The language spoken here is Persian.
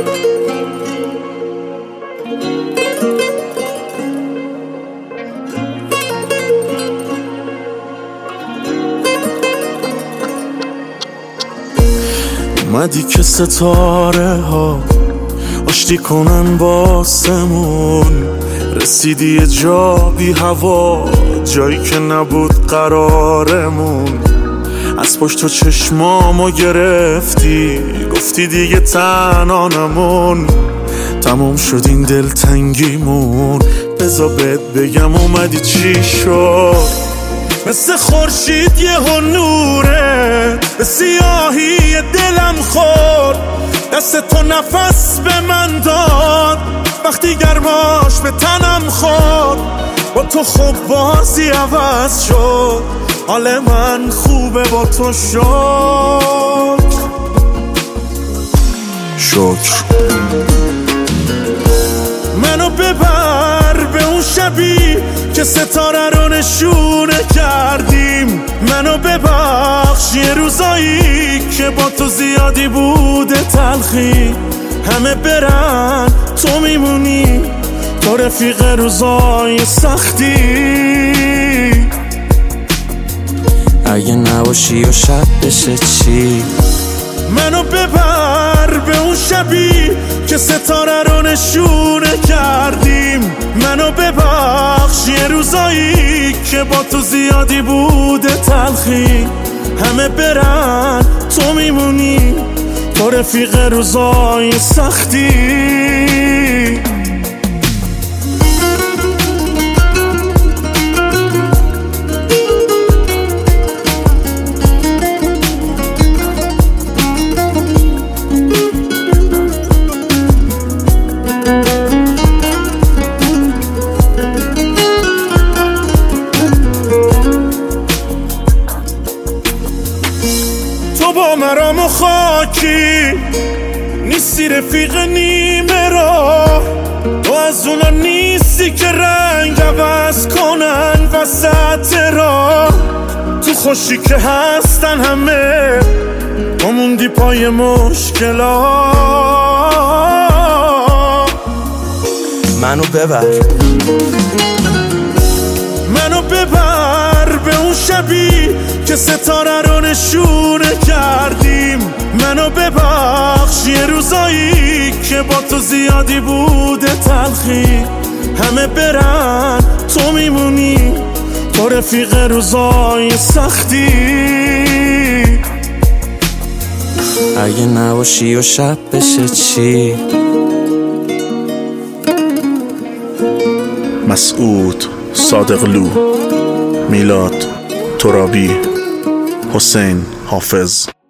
اومدی که ستاره ها آشتی کنن باسمون، رسیدی یه جا بی هوا، جایی که نبود قرارمون. از پشت تو چشمامو گرفتی، گفتی دیگه تنها نمون. تموم شد این دلتنگیمون، بذار بهت بگم اومدی چی شد. مثل خورشید یه نوره به سیاهی دلم خورد، دست تو نفس به من داد وقتی گرماش به تنم خورد. با تو خوب بازی عوض شد، حال من خوبه با تو شکر. منو ببر به اون شبی که ستاره رو نشونه کردیم، منو ببخش یه روزایی که با تو زیادی بوده تلخی. همه برن تو میمونی، تو رفیق روزای سختی. اگه نباشی و شب بشه چی؟ منو ببر به اون شبی که ستاره رو نشونه کردیم، منو ببخش یه روزایی که با تو زیادی بوده تلخی. همه برن تو میمونی، تو رفیق روزای سختی. تو با مرام و خاکی نیستی، رفیق نیمه را. تو از اونا نیستی که رنگ عوض کنن وسط را. تو خوشی که هستن همه، تو موندی پای مشکلات. منو ببر به اون شبی که ستاره رو نشونه کردیم، منو ببخش یه روزایی که با تو زیادی بوده تلخی. همه برن تو میمونی، تو رفیق روزای سختی. اگه نباشی و شب بشه چی؟ مسعود صادقلو، میلاد ترابی، حسین حافظ.